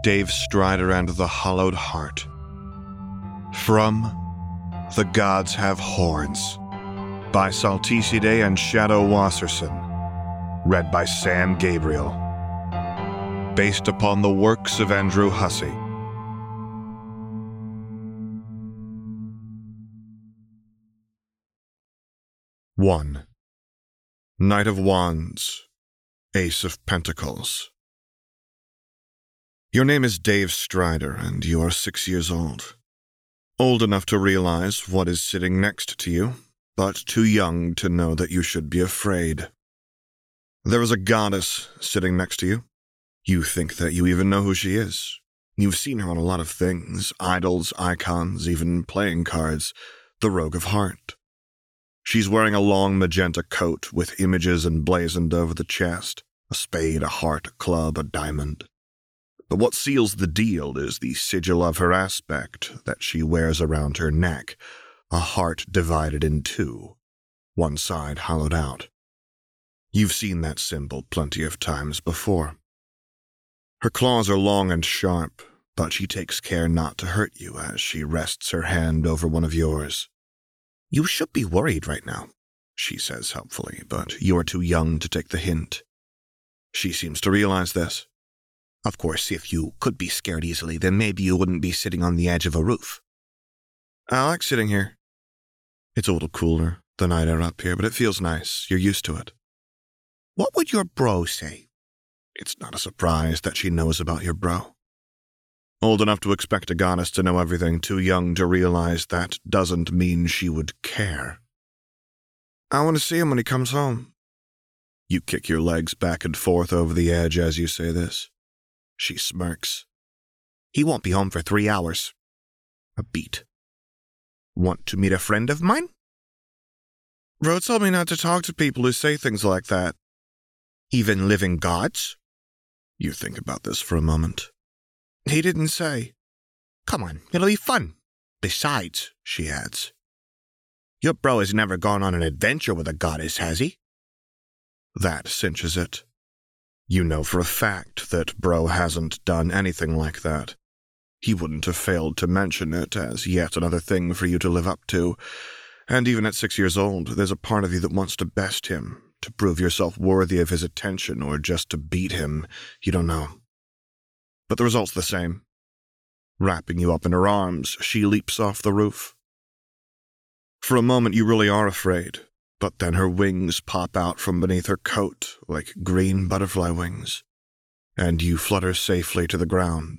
Dave Strider and the Hollowed Heart. From The Gods Have Horns, by Salticide and Shadow Wasserson. Read by Sam Gabriel. Based upon the works of Andrew Hussey. One. Knight of Wands, Ace of Pentacles. Your name is Dave Strider, and you are 6 years old. Old enough to realize what is sitting next to you, but too young to know that you should be afraid. There is a goddess sitting next to you. You think that you even know who she is. You've seen her on a lot of things, idols, icons, even playing cards, the Rogue of Heart. She's wearing a long magenta coat with images emblazoned over the chest, a spade, a heart, a club, a diamond. But what seals the deal is the sigil of her aspect that she wears around her neck, a heart divided in two, one side hollowed out. You've seen that symbol plenty of times before. Her claws are long and sharp, but she takes care not to hurt you as she rests her hand over one of yours. You should be worried right now, she says helpfully, but you are too young to take the hint. She seems to realize this. Of course, if you could be scared easily, then maybe you wouldn't be sitting on the edge of a roof. I like sitting here. It's a little cooler the night air up here, but it feels nice. You're used to it. What would your bro say? It's not a surprise that she knows about your bro. Old enough to expect a goddess to know everything, too young to realize that doesn't mean she would care. I want to see him when he comes home. You kick your legs back and forth over the edge as you say this. She smirks. He won't be home for 3 hours. A beat. Want to meet a friend of mine? Ro told me not to talk to people who say things like that. Even living gods? You think about this for a moment. He didn't say. Come on, it'll be fun. Besides, she adds, your bro has never gone on an adventure with a goddess, has he? That cinches it. You know for a fact that bro hasn't done anything like that. He wouldn't have failed to mention it as yet another thing for you to live up to. And even at 6 years old, there's a part of you that wants to best him, to prove yourself worthy of his attention or just to beat him. You don't know. But the result's the same. Wrapping you up in her arms, she leaps off the roof. For a moment you really are afraid, but then her wings pop out from beneath her coat like green butterfly wings, and you flutter safely to the ground.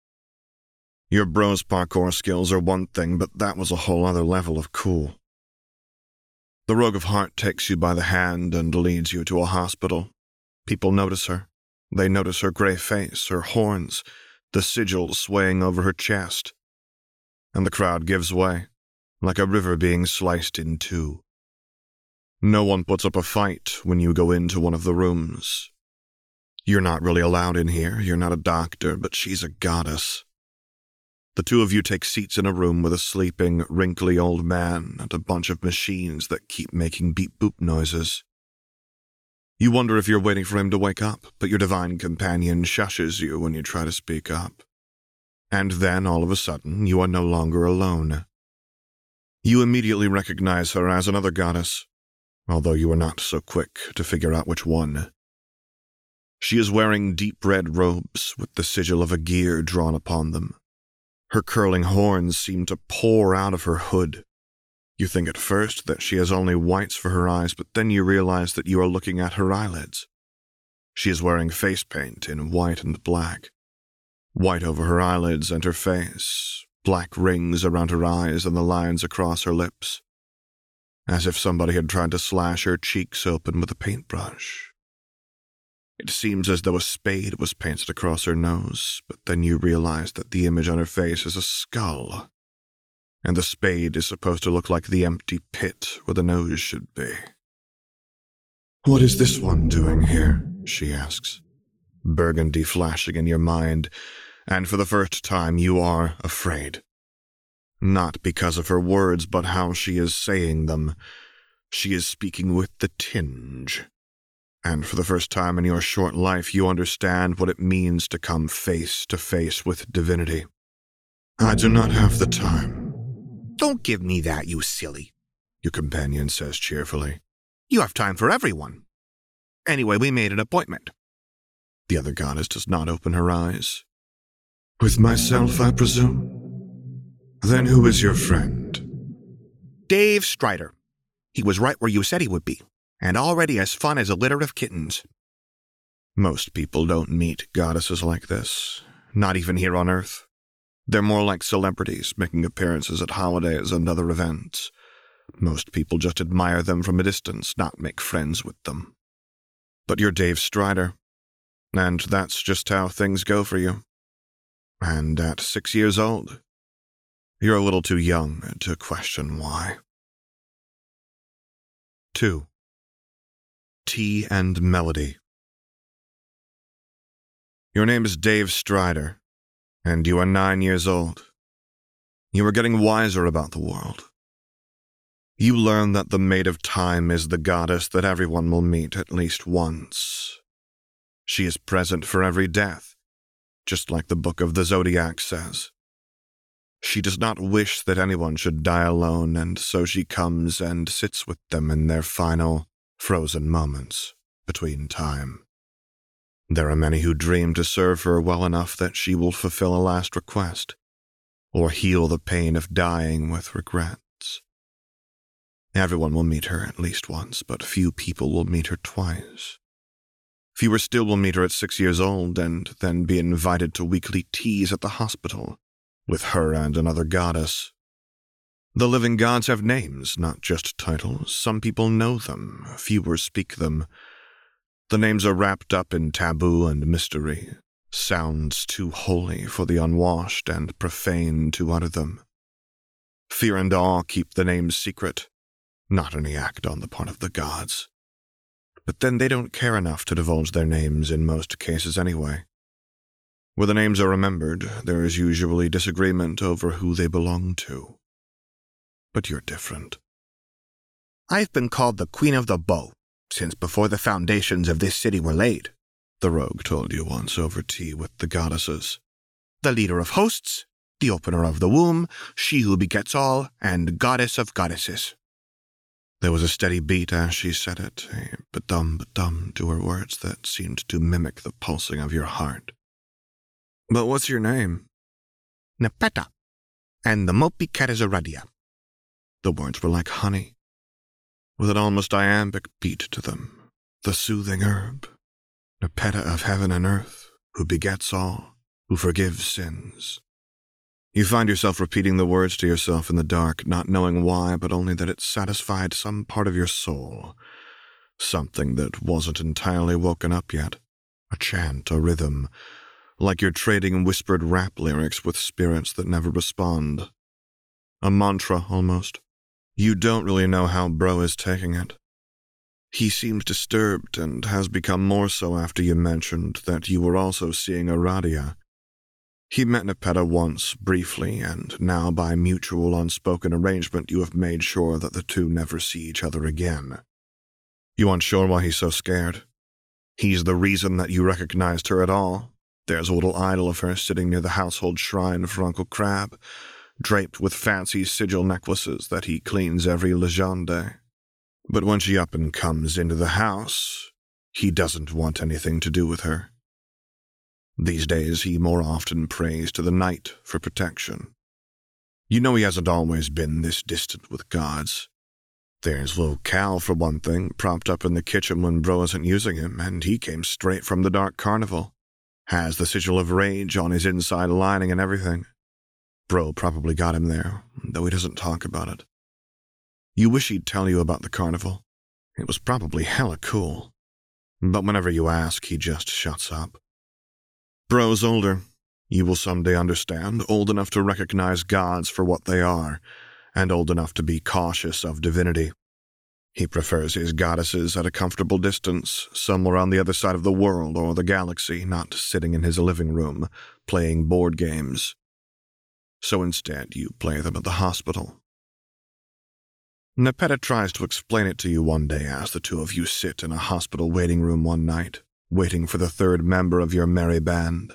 Your bro's parkour skills are one thing, but that was a whole other level of cool. The Rogue of Heart takes you by the hand and leads you to a hospital. People notice her. They notice her gray face, her horns, the sigil swaying over her chest. And the crowd gives way, like a river being sliced in two. No one puts up a fight when you go into one of the rooms. You're not really allowed in here. You're not a doctor, but she's a goddess. The two of you take seats in a room with a sleeping, wrinkly old man and a bunch of machines that keep making beep-boop noises. You wonder if you're waiting for him to wake up, but your divine companion shushes you when you try to speak up. And then, all of a sudden, you are no longer alone. You immediately recognize her as another goddess, although you are not so quick to figure out which one. She is wearing deep red robes with the sigil of a gear drawn upon them. Her curling horns seem to pour out of her hood. You think at first that she has only whites for her eyes, but then you realize that you are looking at her eyelids. She is wearing face paint in white and black. White over her eyelids and her face, black rings around her eyes and the lines across her lips, as if somebody had tried to slash her cheeks open with a paintbrush. It seems as though a spade was painted across her nose, but then you realize that the image on her face is a skull, and the spade is supposed to look like the empty pit where the nose should be. What is this one doing here? She asks, burgundy flashing in your mind, and for the first time you are afraid. Not because of her words, but how she is saying them. She is speaking with the tinge. And for the first time in your short life, you understand what it means to come face to face with divinity. I do not have the time. Don't give me that, you silly, your companion says cheerfully. You have time for everyone. Anyway, we made an appointment. The other goddess does not open her eyes. With myself, I presume? Then who is your friend? Dave Strider. He was right where you said he would be, and already as fun as a litter of kittens. Most people don't meet goddesses like this, not even here on Earth. They're more like celebrities making appearances at holidays and other events. Most people just admire them from a distance, not make friends with them. But you're Dave Strider, and that's just how things go for you. And at 6 years old, you're a little too young to question why. 2. Tea and Melody. Your name is Dave Strider, and you are 9 years old. You are getting wiser about the world. You learn that the Maid of Time is the goddess that everyone will meet at least once. She is present for every death, just like the Book of the Zodiac says. She does not wish that anyone should die alone, and so she comes and sits with them in their final, frozen moments between time. There are many who dream to serve her well enough that she will fulfill a last request, or heal the pain of dying with regrets. Everyone will meet her at least once, but few people will meet her twice. Fewer still will meet her at 6 years old and then be invited to weekly teas at the hospital with her and another goddess. The living gods have names, not just titles. Some people know them, fewer speak them. The names are wrapped up in taboo and mystery, sounds too holy for the unwashed and profane to utter them. Fear and awe keep the names secret, not any act on the part of the gods. But then they don't care enough to divulge their names in most cases anyway. Where the names are remembered, there is usually disagreement over who they belong to. But you're different. I've been called the Queen of the Bow since before the foundations of this city were laid, the rogue told you once over tea with the goddesses. The leader of hosts, the opener of the womb, she who begets all, and goddess of goddesses. There was a steady beat as she said it, a ba-dum to her words that seemed to mimic the pulsing of your heart. But what's your name? Nepeta, and the Mopi Karazaradia. The words were like honey, with an almost iambic beat to them. The soothing herb, Nepeta of heaven and earth, who begets all, who forgives sins. You find yourself repeating the words to yourself in the dark, not knowing why, but only that it satisfied some part of your soul, something that wasn't entirely woken up yet, a chant, a rhythm, like you're trading whispered rap lyrics with spirits that never respond. A mantra, almost. You don't really know how Bro is taking it. He seems disturbed and has become more so after you mentioned that you were also seeing Aradia. He met Nepeta once, briefly, and now by mutual unspoken arrangement you have made sure that the two never see each other again. You aren't sure why he's so scared. He's the reason that you recognized her at all. There's a little idol of her sitting near the household shrine for Uncle Crab, draped with fancy sigil necklaces that he cleans every legende. But when she up and comes into the house, he doesn't want anything to do with her. These days, he more often prays to the night for protection. You know he hasn't always been this distant with gods. There's little Cal, for one thing, propped up in the kitchen when Bro isn't using him, and he came straight from the Dark Carnival. Has the sigil of rage on his inside lining and everything. Bro probably got him there, though he doesn't talk about it. You wish he'd tell you about the carnival. It was probably hella cool. But whenever you ask, he just shuts up. Bro's older. You will someday understand, old enough to recognize gods for what they are, and old enough to be cautious of divinity. He prefers his goddesses at a comfortable distance, somewhere on the other side of the world or the galaxy, not sitting in his living room, playing board games. So instead, you play them at the hospital. Nepeta tries to explain it to you one day as the two of you sit in a hospital waiting room one night, waiting for the third member of your merry band.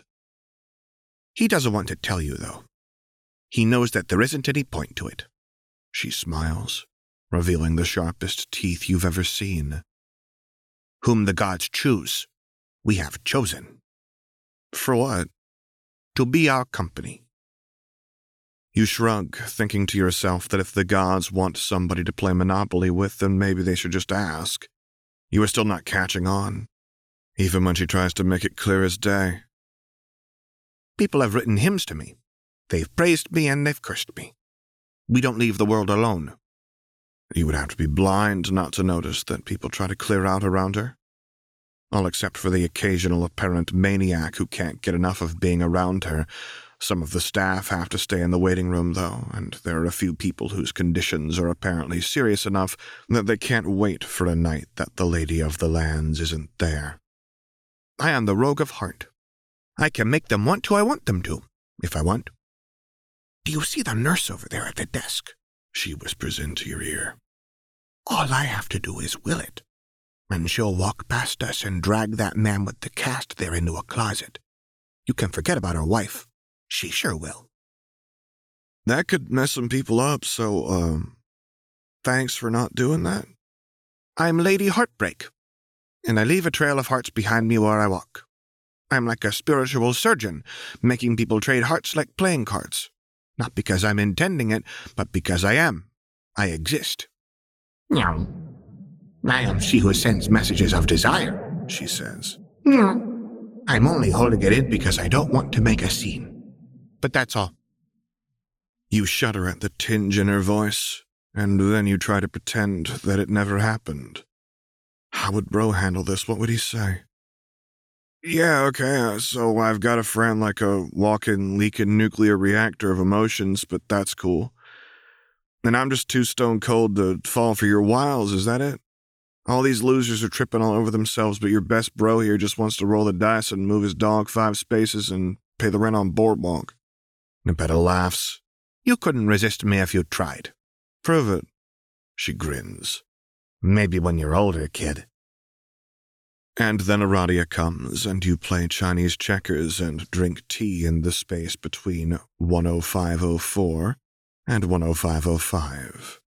He doesn't want to tell you, though. He knows that there isn't any point to it. She smiles, revealing the sharpest teeth you've ever seen. Whom the gods choose, we have chosen. For what? To be our company. You shrug, thinking to yourself that if the gods want somebody to play Monopoly with, then maybe they should just ask. You are still not catching on, even when she tries to make it clear as day. People have written hymns to me. They've praised me and they've cursed me. We don't leave the world alone. You would have to be blind not to notice that people try to clear out around her. All except for the occasional apparent maniac who can't get enough of being around her. Some of the staff have to stay in the waiting room, though, and there are a few people whose conditions are apparently serious enough that they can't wait for a night that the Lady of the Lands isn't there. I am the rogue of heart. I can make them want who I want them to, if I want. Do you see the nurse over there at the desk? She whispers into your ear. All I have to do is will it, and she'll walk past us and drag that man with the cast there into a closet. You can forget about her wife. She sure will. That could mess some people up, so, thanks for not doing that. I'm Lady Heartbreak, and I leave a trail of hearts behind me where I walk. I'm like a spiritual surgeon, making people trade hearts like playing cards. Not because I'm intending it, but because I am. I exist. No. I am she who sends messages of desire, she says. No. I'm only holding it in because I don't want to make a scene. But that's all. You shudder at the tinge in her voice, and then you try to pretend that it never happened. How would Bro handle this? What would he say? Yeah, okay, so I've got a friend like a walking, leaking nuclear reactor of emotions, but that's cool. And I'm just too stone cold to fall for your wiles, is that it? All these losers are tripping all over themselves, but your best bro here just wants to roll the dice and move his dog 5 spaces and pay the rent on Boardwalk. Nepeta laughs. You couldn't resist me if you tried. Prove it. She grins. Maybe when you're older, kid. And then Aradia comes, and you play Chinese checkers and drink tea in the space between 10504 and 10505.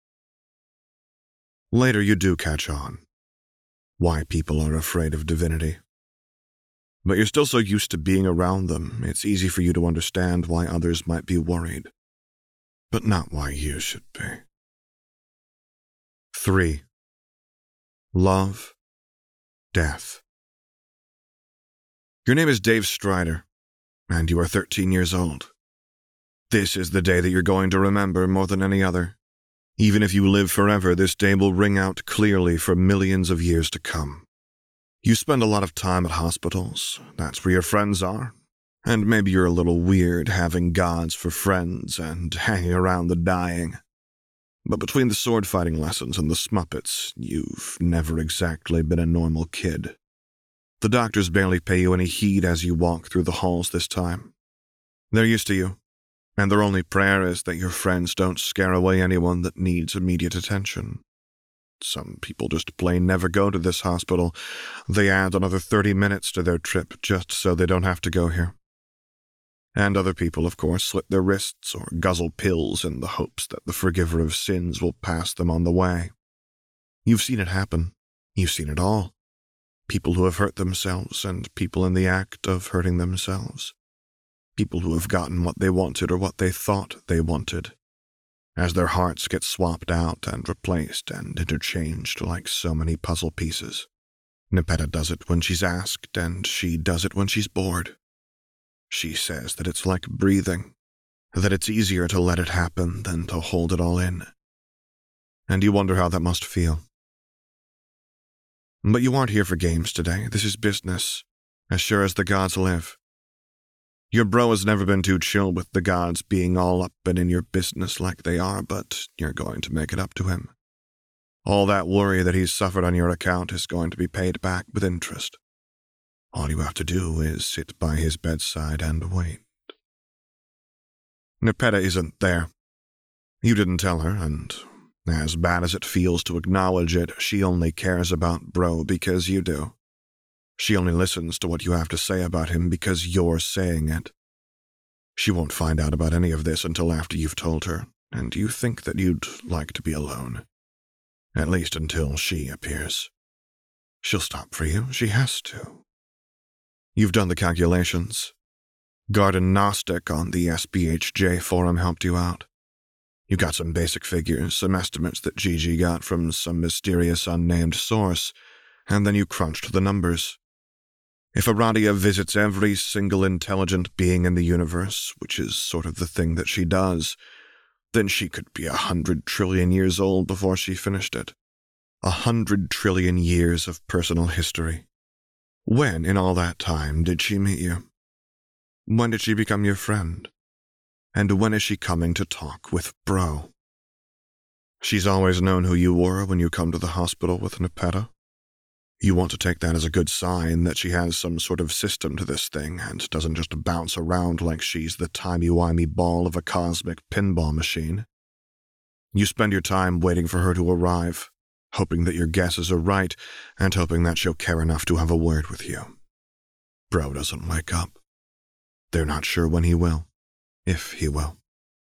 Later you do catch on. Why people are afraid of divinity. But you're still so used to being around them, it's easy for you to understand why others might be worried. But not why you should be. 3. Love. Death. Your name is Dave Strider, and you are 13 years old. This is the day that you're going to remember more than any other. Even if you live forever, this day will ring out clearly for millions of years to come. You spend a lot of time at hospitals. That's where your friends are. And maybe you're a little weird having gods for friends and hanging around the dying. But between the sword-fighting lessons and the Smuppets, you've never exactly been a normal kid. The doctors barely pay you any heed as you walk through the halls this time. They're used to you, and their only prayer is that your friends don't scare away anyone that needs immediate attention. Some people just plain never go to this hospital. They add another 30 minutes to their trip just so they don't have to go here. And other people, of course, slit their wrists or guzzle pills in the hopes that the forgiver of sins will pass them on the way. You've seen it happen. You've seen it all. People who have hurt themselves and people in the act of hurting themselves. People who have gotten what they wanted or what they thought they wanted, as their hearts get swapped out and replaced and interchanged like so many puzzle pieces. Nepeta does it when she's asked, and she does it when she's bored. She says that it's like breathing, that it's easier to let it happen than to hold it all in. And you wonder how that must feel. But you aren't here for games today. This is business, as sure as the gods live. Your bro has never been too chill with the gods being all up and in your business like they are, but you're going to make it up to him. All that worry that he's suffered on your account is going to be paid back with interest. All you have to do is sit by his bedside and wait. Nepeta isn't there. You didn't tell her, and As bad as it feels to acknowledge it, she only cares about Bro because you do. She only listens to what you have to say about him because you're saying it. She won't find out about any of this until after you've told her, and you think that you'd like to be alone. At least until she appears. She'll stop for you. She has to. You've done the calculations. Garden Gnostic on the SBHJ forum helped you out. You got some basic figures, some estimates that Gigi got from some mysterious unnamed source, and then you crunched the numbers. If Aradia visits every single intelligent being in the universe, which is sort of the thing that she does, then she could be 100 trillion years old before she finished it. 100 trillion years of personal history. When, in all that time, did she meet you? When did she become your friend? And when is she coming to talk with Bro? She's always known who you were when you come to the hospital with Nepeta. You want to take that as a good sign that she has some sort of system to this thing and doesn't just bounce around like she's the timey-wimey ball of a cosmic pinball machine. You spend your time waiting for her to arrive, hoping that your guesses are right and hoping that she'll care enough to have a word with you. Bro doesn't wake up. They're not sure when he will, if he will.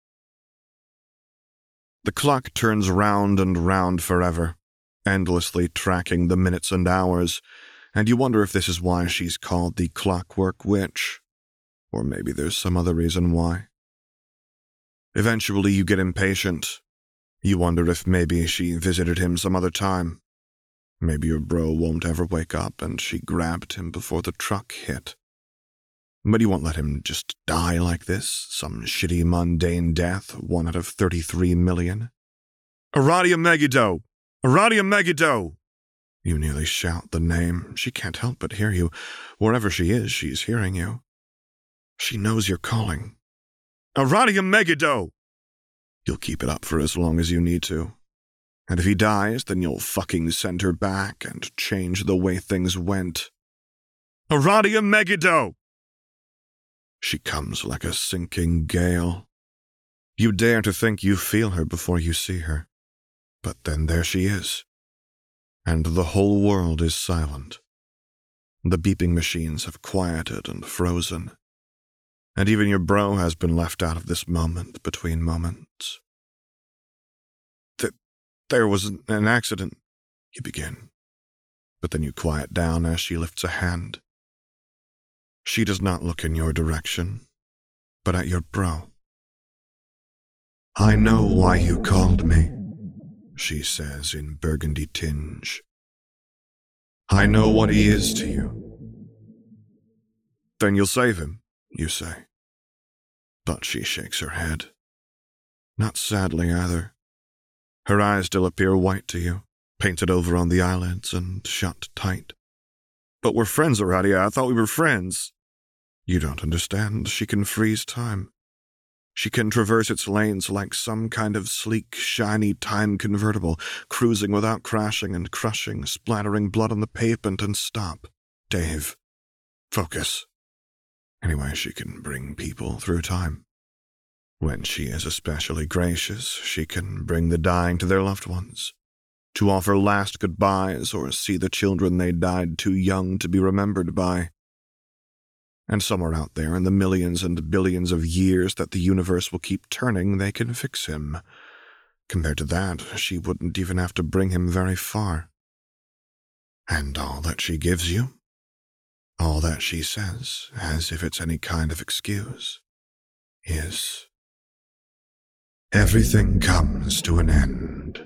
The clock turns round and round forever, endlessly tracking the minutes and hours, and you wonder if this is why she's called the Clockwork Witch, or maybe there's some other reason why. Eventually you get impatient. You wonder if maybe she visited him some other time. Maybe your bro won't ever wake up and she grabbed him before the truck hit. But you won't let him just die like this, some shitty mundane death, 1 out of 33 million. Aradia Megiddo! Aradia Megiddo! You nearly shout the name. She can't help but hear you. Wherever she is, she's hearing you. She knows you're calling. Aradia Megiddo! You'll keep it up for as long as you need to. And if he dies, then you'll fucking send her back and change the way things went. Aradia Megiddo! She comes like a sinking gale. You dare to think you feel her before you see her. But then there she is. And the whole world is silent. The beeping machines have quieted and frozen. And even your bro has been left out of this moment between moments. There was an accident, you begin. But then you quiet down as she lifts a hand. She does not look in your direction, but at your bro. I know why you called me, she says in burgundy tinge. I know what he is to you. Then you'll save him, you say. But she shakes her head. Not sadly either. Her eyes still appear white to you, painted over on the eyelids and shut tight. But we're friends, Aradia. I thought we were friends. You don't understand. She can freeze time. She can traverse its lanes like some kind of sleek, shiny time convertible, cruising without crashing and crushing, splattering blood on the pavement and stop. Dave, focus. Anyway, she can bring people through time. When she is especially gracious, she can bring the dying to their loved ones, to offer last goodbyes or see the children they died too young to be remembered by. And somewhere out there in the millions and billions of years that the universe will keep turning, they can fix him. Compared to that, she wouldn't even have to bring him very far. And all that she gives you, all that she says, as if it's any kind of excuse, is, everything comes to an end.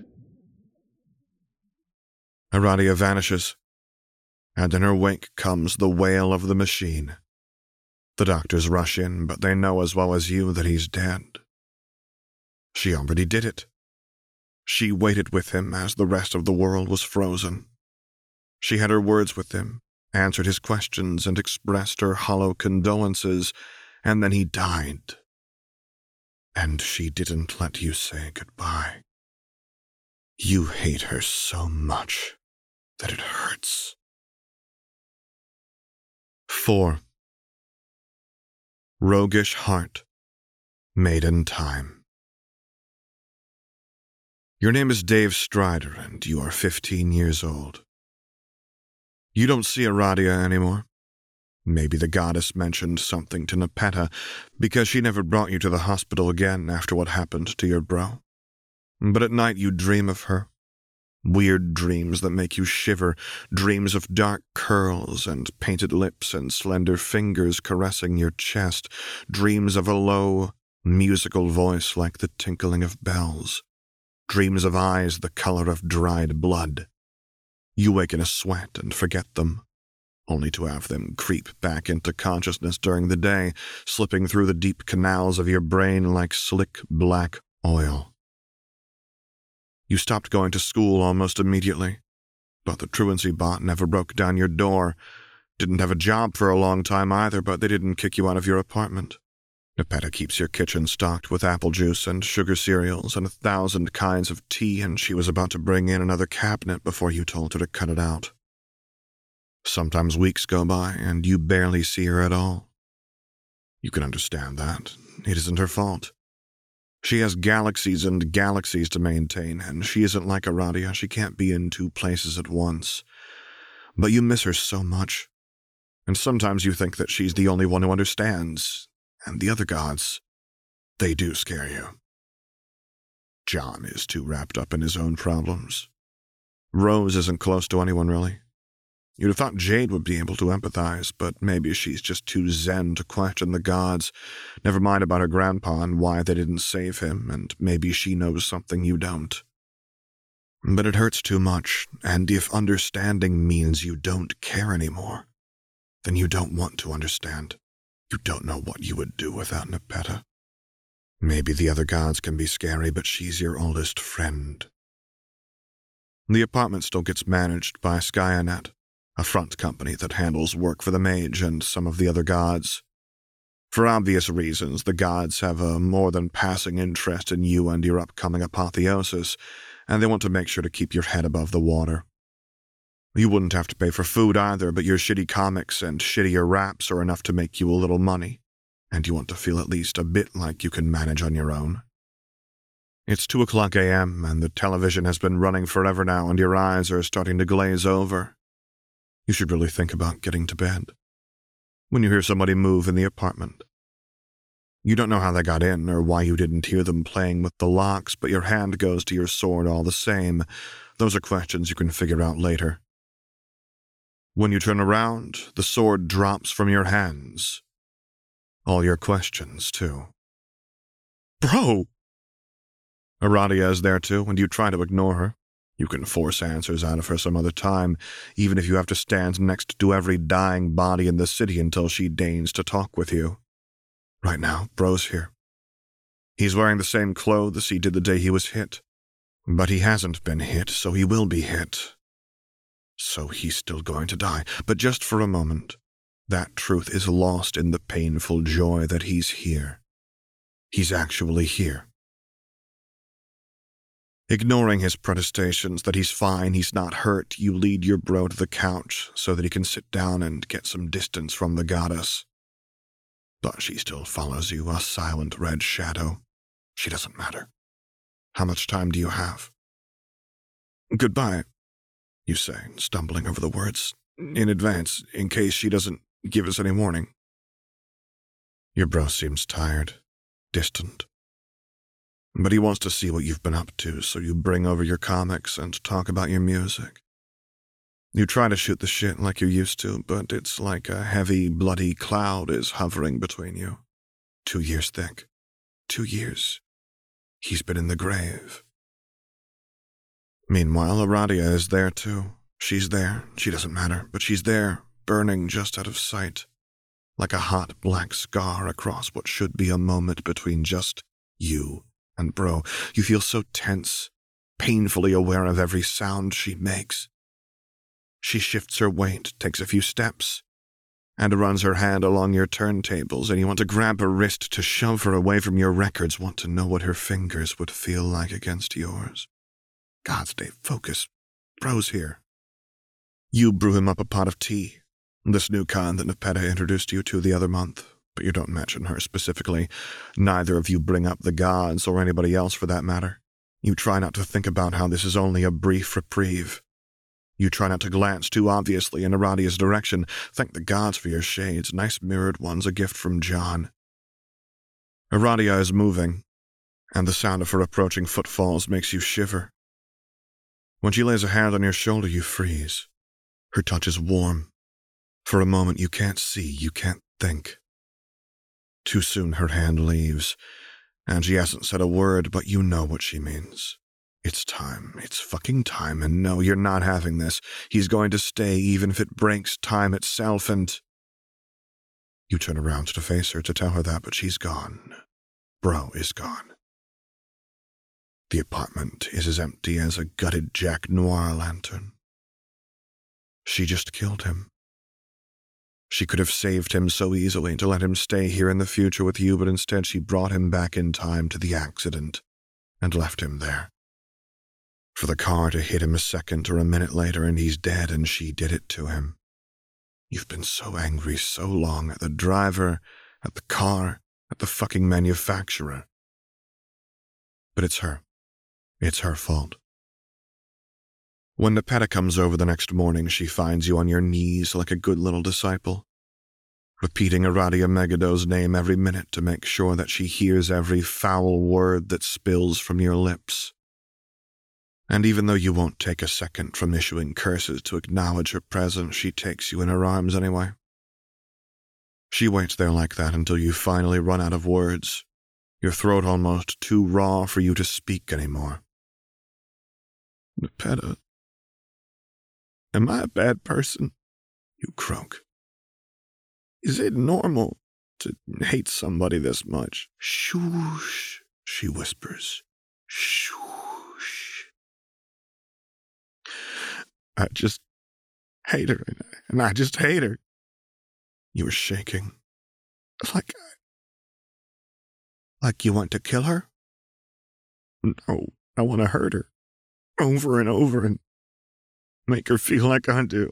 Aradia vanishes, and in her wake comes the wail of the machine. The doctors rush in, but they know as well as you that he's dead. She already did it. She waited with him as the rest of the world was frozen. She had her words with him, answered his questions, and expressed her hollow condolences, and then he died. And she didn't let you say goodbye. You hate her so much that it hurts. 4. Roguish Heart, Maiden Time. Your name is Dave Strider, and you are 15 years old. You don't see Aradia anymore. Maybe the goddess mentioned something to Nepeta, because she never brought you to the hospital again after what happened to your bro. But at night you dream of her. Weird dreams that make you shiver, dreams of dark curls and painted lips and slender fingers caressing your chest, dreams of a low, musical voice like the tinkling of bells, dreams of eyes the color of dried blood. You wake in a sweat and forget them, only to have them creep back into consciousness during the day, slipping through the deep canals of your brain like slick black oil. You stopped going to school almost immediately, but the truancy bot never broke down your door. Didn't have a job for a long time either, but they didn't kick you out of your apartment. Nepeta keeps your kitchen stocked with apple juice and sugar cereals and 1,000 kinds of tea, and she was about to bring in another cabinet before you told her to cut it out. Sometimes weeks go by, and you barely see her at all. You can understand that. It isn't her fault. She has galaxies and galaxies to maintain, and she isn't like Aradia. She can't be in 2 places at once. But you miss her so much, and sometimes you think that she's the only one who understands, and the other gods, they do scare you. John is too wrapped up in his own problems. Rose isn't close to anyone, really. You'd have thought Jade would be able to empathize, but maybe she's just too zen to question the gods. Never mind about her grandpa and why they didn't save him, and maybe she knows something you don't. But it hurts too much, and if understanding means you don't care anymore, then you don't want to understand. You don't know what you would do without Nepeta. Maybe the other gods can be scary, but she's your oldest friend. The apartment still gets managed by Skyanet, a front company that handles work for the mage and some of the other gods. For obvious reasons, the gods have a more than passing interest in you and your upcoming apotheosis, and they want to make sure to keep your head above the water. You wouldn't have to pay for food either, but your shitty comics and shittier raps are enough to make you a little money, and you want to feel at least a bit like you can manage on your own. It's 2:00 a.m., and the television has been running forever now, and your eyes are starting to glaze over. You should really think about getting to bed. When you hear somebody move in the apartment. You don't know how they got in or why you didn't hear them playing with the locks, but your hand goes to your sword all the same. Those are questions you can figure out later. When you turn around, the sword drops from your hands. All your questions, too. Bro! Aradia is there too, and you try to ignore her. You can force answers out of her some other time, even if you have to stand next to every dying body in the city until she deigns to talk with you. Right now, Bro's here. He's wearing the same clothes he did the day he was hit. But he hasn't been hit, so he will be hit. So he's still going to die, but just for a moment, that truth is lost in the painful joy that he's here. He's actually here. Ignoring his protestations that he's fine, he's not hurt, you lead your bro to the couch so that he can sit down and get some distance from the goddess. But she still follows you, a silent red shadow. She doesn't matter. How much time do you have? Goodbye, you say, stumbling over the words, in advance, in case she doesn't give us any warning. Your bro seems tired, distant. But he wants to see what you've been up to, so you bring over your comics and talk about your music. You try to shoot the shit like you used to, but it's like a heavy, bloody cloud is hovering between you. 2 years thick. 2 years. He's been in the grave. Meanwhile, Aradia is there too. She's there. She doesn't matter, but she's there, burning just out of sight. Like a hot black scar across what should be a moment between just you and bro. You feel so tense, painfully aware of every sound she makes. She shifts her weight, takes a few steps, and runs her hand along your turntables, and you want to grab her wrist to shove her away from your records, want to know what her fingers would feel like against yours. God, stay focused. Bro's here. You brew him up a pot of tea, this new kind that Nepeta introduced you to the other month. But you don't mention her specifically. Neither of you bring up the gods or anybody else for that matter. You try not to think about how this is only a brief reprieve. You try not to glance too obviously in Aradia's direction. Thank the gods for your shades, nice mirrored ones, a gift from John. Aradia is moving, and the sound of her approaching footfalls makes you shiver. When she lays a hand on your shoulder, you freeze. Her touch is warm. For a moment, you can't see, you can't think. Too soon, her hand leaves, and she hasn't said a word, but you know what she means. It's time. It's fucking time, and no, you're not having this. He's going to stay, even if it breaks time itself, and... You turn around to face her to tell her that, but she's gone. Bro is gone. The apartment is as empty as a gutted Jack Noir lantern. She just killed him. She could have saved him so easily to let him stay here in the future with you, but instead she brought him back in time to the accident and left him there. For the car to hit him a second or a minute later and he's dead, and she did it to him. You've been so angry so long at the driver, at the car, at the fucking manufacturer. But it's her. It's her fault. When Nepeta comes over the next morning, she finds you on your knees like a good little disciple, repeating Aradia Megado's name every minute to make sure that she hears every foul word that spills from your lips. And even though you won't take a second from issuing curses to acknowledge her presence, she takes you in her arms anyway. She waits there like that until you finally run out of words, your throat almost too raw for you to speak anymore. Nepeta, am I a bad person? You croak. Is it normal to hate somebody this much? Shoosh, she whispers. Shoosh. I just hate her, and I just hate her. You were shaking. Like you want to kill her? No, I want to hurt her. Over and over and make her feel like I do.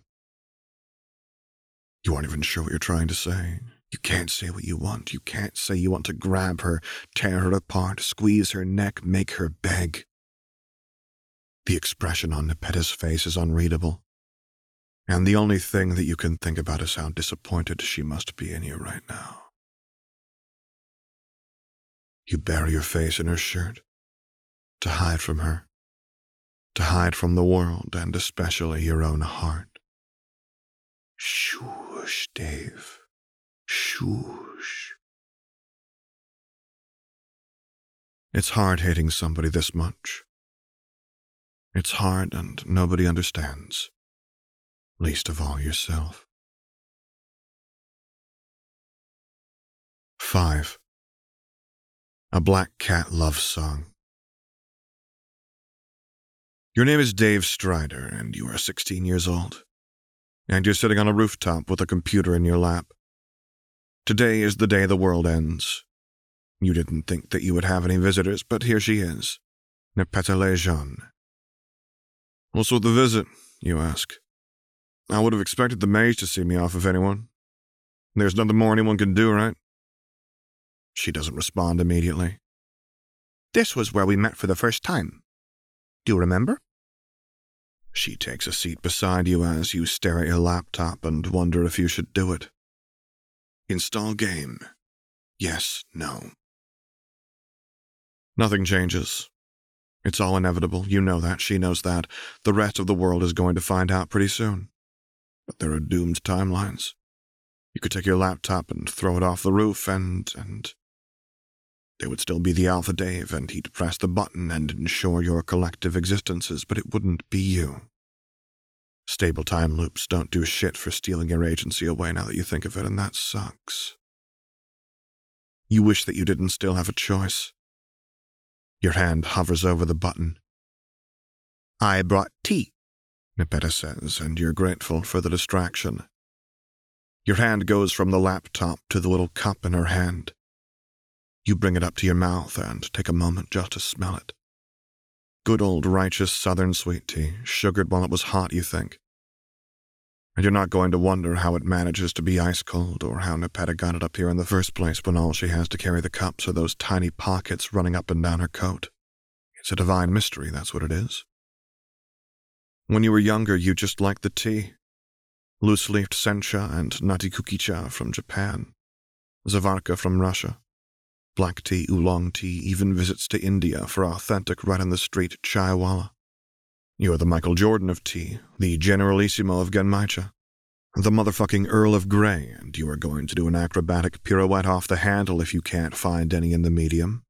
You aren't even sure what you're trying to say. You can't say what you want. You can't say you want to grab her, tear her apart, squeeze her neck, make her beg. The expression on Nepeta's face is unreadable, and the only thing that you can think about is how disappointed she must be in you right now. You bury your face in her shirt, to hide from her, to hide from the world, and especially your own heart. Shoosh, Dave. Shoosh. It's hard hating somebody this much. It's hard and nobody understands, least of all yourself. 5. A Black Cat Love Song. Your name is Dave Strider, and you are 16 years old, and you're sitting on a rooftop with a computer in your lap. Today is the day the world ends. You didn't think that you would have any visitors, but here she is, Nepeta Lejeune. What's with the visit, you ask? I would have expected the mage to see me off if anyone. There's nothing more anyone can do, right? She doesn't respond immediately. This was where we met for the first time. Do you remember? She takes a seat beside you as you stare at your laptop and wonder if you should do it. Install game. Yes, no. Nothing changes. It's all inevitable. You know that. She knows that. The rest of the world is going to find out pretty soon. But there are doomed timelines. You could take your laptop and throw it off the roof and there would still be the Alpha Dave, and he'd press the button and ensure your collective existences, but it wouldn't be you. Stable time loops don't do shit for stealing your agency away now that you think of it, and that sucks. You wish that you didn't still have a choice. Your hand hovers over the button. I brought tea, Nepeta says, and you're grateful for the distraction. Your hand goes from the laptop to the little cup in her hand. You bring it up to your mouth and take a moment just to smell it. Good old righteous southern sweet tea, sugared while it was hot, you think. And you're not going to wonder how it manages to be ice cold or how Nepeta got it up here in the first place when all she has to carry the cups are those tiny pockets running up and down her coat. It's a divine mystery, that's what it is. When you were younger, you just liked the tea. Loose-leafed sencha and natikuki-cha from Japan. Zavarka from Russia. Black tea, oolong tea, even visits to India for authentic right-in-the-street chaiwala. You're the Michael Jordan of tea, the Generalissimo of Genmaicha, the motherfucking Earl of Grey, and you are going to do an acrobatic pirouette off the handle if you can't find any in the medium.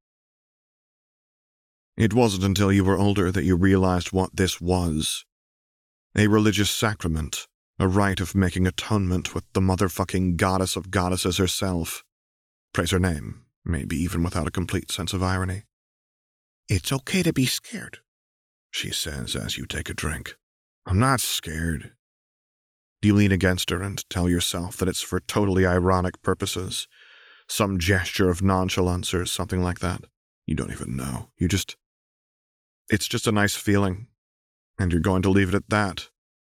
It wasn't until you were older that you realized what this was. A religious sacrament, a rite of making atonement with the motherfucking goddess of goddesses herself. Praise her name, maybe even without a complete sense of irony. It's okay to be scared, she says as you take a drink. I'm not scared. You lean against her and tell yourself that it's for totally ironic purposes. Some gesture of nonchalance or something like that. You don't even know. It's just a nice feeling. And you're going to leave it at that.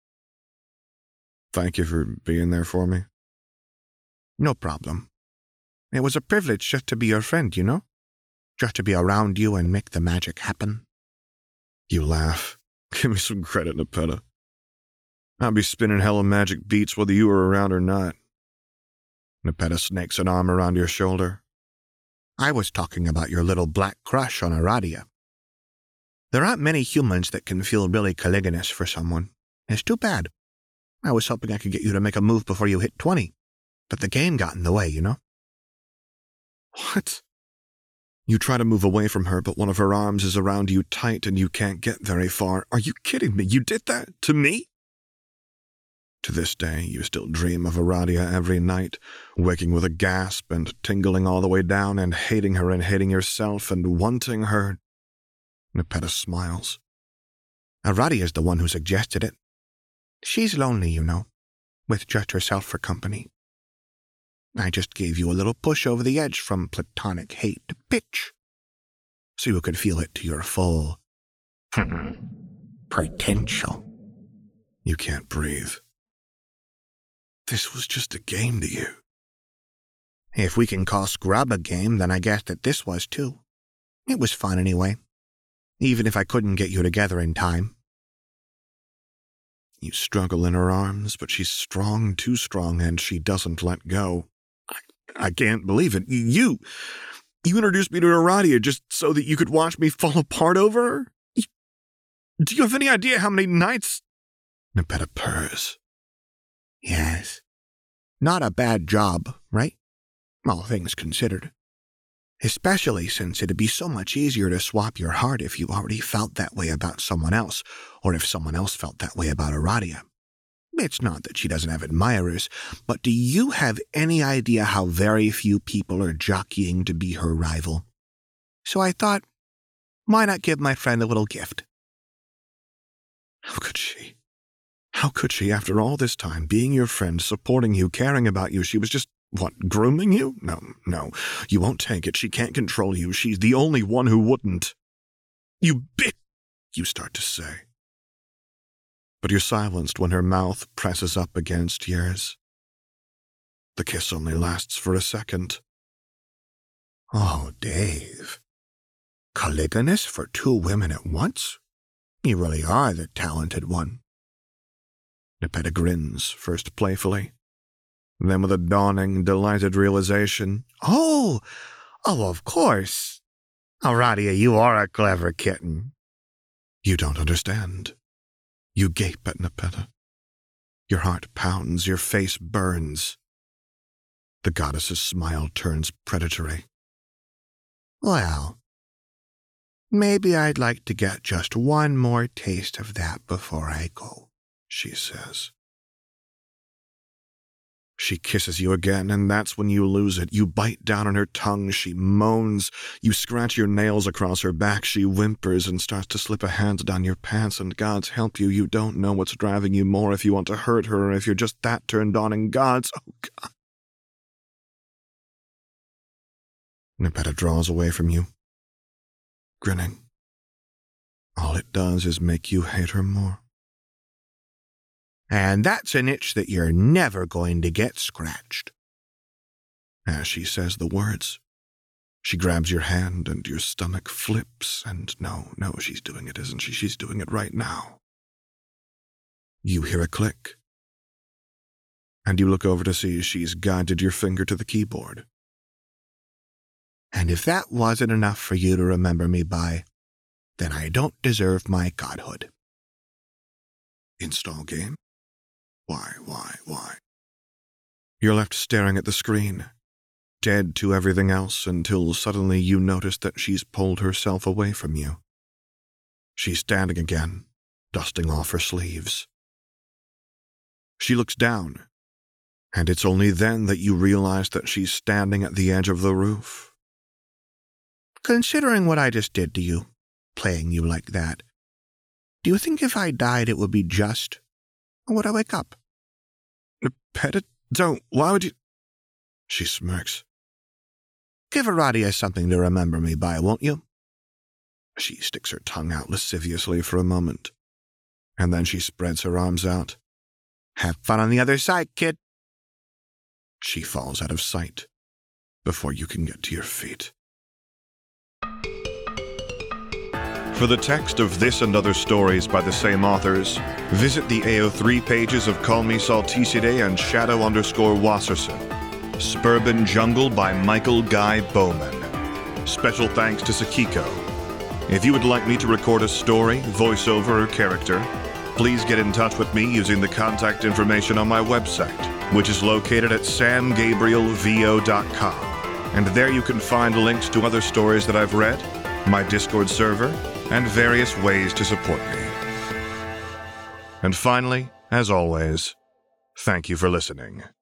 Thank you for being there for me. No problem. It was a privilege just to be your friend, you know? Just to be around you and make the magic happen. You laugh. Give me some credit, Nepeta. I'll be spinning hella magic beats whether you are around or not. Nepeta snakes an arm around your shoulder. I was talking about your little black crush on Aradia. There aren't many humans that can feel really caliginous for someone. It's too bad. I was hoping I could get you to make a move before you hit 20, but the game got in the way, you know? What? You try to move away from her, but one of her arms is around you tight and you can't get very far. Are you kidding me? You did that? To me? To this day, you still dream of Aradia every night, waking with a gasp and tingling all the way down and hating her and hating yourself and wanting her. Nepeta smiles. Aradia's the one who suggested it. She's lonely, you know, with just herself for company. I just gave you a little push over the edge from platonic hate to pitch, so you could feel it to your full potential. You can't breathe. This was just a game to you. If we can call Scrub a game, then I guess that this was too. It was fun anyway, even if I couldn't get you together in time. You struggle in her arms, but she's strong, too strong, and she doesn't let go. I can't believe it. You introduced me to Aradia just so that you could watch me fall apart over her? Do you have any idea how many nights? Nepeta purrs. Yes. Not a bad job, right? All things considered. Especially since it'd be so much easier to swap your heart if you already felt that way about someone else, or if someone else felt that way about Aradia. It's not that she doesn't have admirers, but do you have any idea how very few people are jockeying to be her rival? So I thought, why not give my friend a little gift? How could she? How could she, after all this time, being your friend, supporting you, caring about you, she was just, grooming you? No, you won't take it. She can't control you. She's the only one who wouldn't. You bitch, you start to say. But you're silenced when her mouth presses up against yours. The kiss only lasts for a second. Oh, Dave. Caliginous for two women at once? You really are the talented one. Nepeta grins, first playfully, then with a dawning, delighted realization. Oh, of course. Aradia, you are a clever kitten. You don't understand. You gape at Nepeta. Your heart pounds, your face burns. The goddess's smile turns predatory. Well, maybe I'd like to get just one more taste of that before I go, she says. She kisses you again, and that's when you lose it. You bite down on her tongue. She moans. You scratch your nails across her back. She whimpers and starts to slip a hand down your pants, and God's help you, you don't know what's driving you more, if you want to hurt her or if you're just that turned on, and oh God. Nepeta draws away from you, grinning. All it does is make you hate her more. And that's an itch that you're never going to get scratched. As she says the words, She grabs your hand and your stomach flips, and no, she's doing it, isn't she? She's doing it right now. You hear a click, and you look over to see she's guided your finger to the keyboard. And if that wasn't enough for you to remember me by, then I don't deserve my godhood. Install game? Why? You're left staring at the screen, dead to everything else, until suddenly you notice that she's pulled herself away from you. She's standing again, dusting off her sleeves. She looks down, and it's only then that you realize that she's standing at the edge of the roof. Considering what I just did to you, playing you like that, do you think if I died it would be just? Or would I wake up? Pet, don't. Why would you? She smirks. Give Aradia something to remember me by, won't you? She sticks her tongue out lasciviously for a moment, and then she spreads her arms out. Have fun on the other side, kid. She falls out of sight before you can get to your feet. For the text of this and other stories by the same authors, visit the AO3 pages of Call Me Salticide and Shadow_Wasserson. Suburban Jungle by Michael Guy Bowman. Special thanks to Sakiko. If you would like me to record a story, voiceover, or character, please get in touch with me using the contact information on my website, which is located at samgabrielvo.com. And there you can find links to other stories that I've read, my Discord server, and various ways to support me. And finally, as always, thank you for listening.